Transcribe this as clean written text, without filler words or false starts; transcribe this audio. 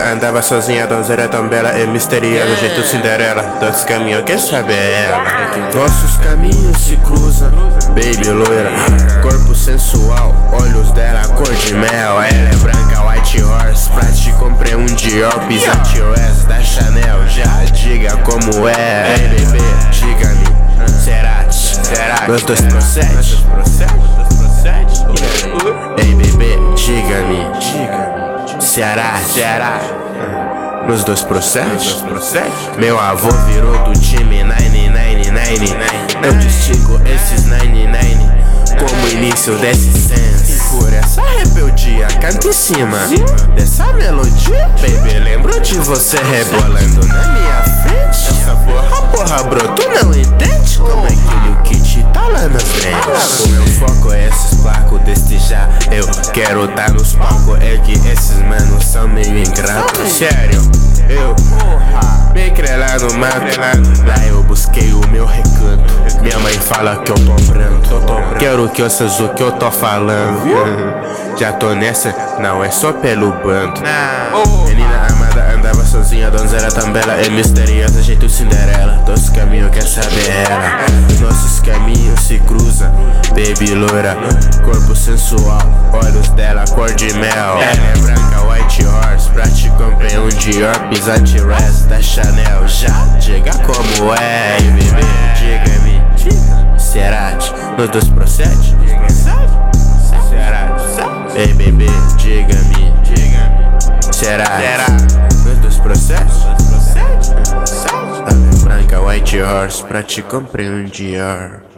andava sozinha, a donzela tão bela e misteriosa, jeito Cinderela. Dois caminhos, quer saber ela? Nossos caminhos se cruzam, baby loira, corpo sensual, olhos dela cor de mel. Ela é branca, white horse, pra te comprei um Dior, Pisante West da Chanel. Já diga como é, ei bebê, diga-me, será? Nós dois procede? Ei bebê, diga-me, Ceará? Nos dois procede? Meu avô virou do time 999. Eu distingo esses 99 como início desse sense. E por essa rebeldia, canta em cima dessa melodia, baby, lembro de você rebolando na minha frente. Essa porra, bro, tu não entende como é que o kit tá lá na frente. O meu foco é esses placos deste já. Eu quero tá nos palcos, é que esses manos são meio ingratos. Sério, eu me criei lá no mato, lá eu busquei o meu recanto. Minha mãe fala que eu tô pranto, quero que ouças o que eu tô falando. Já tô nessa, não é só pelo bando. Menina amada andava sozinha, donzela tão bela e misteriosa, jeito Cinderela. Dois caminhos, quer saber ela? Nossos caminhos se cruzam, baby loira, corpo sensual, olhos dela cor de mel. Ela é branca, white horse, pra te comprei um Dior, Pisante West da Chanel. Já diga como é, e bebê, diga-me, será? Nos dois procede? Será? Ei bebê, diga-me, será? Nos dois procede? Ela é branca, white horse, pra te comprei um Dior.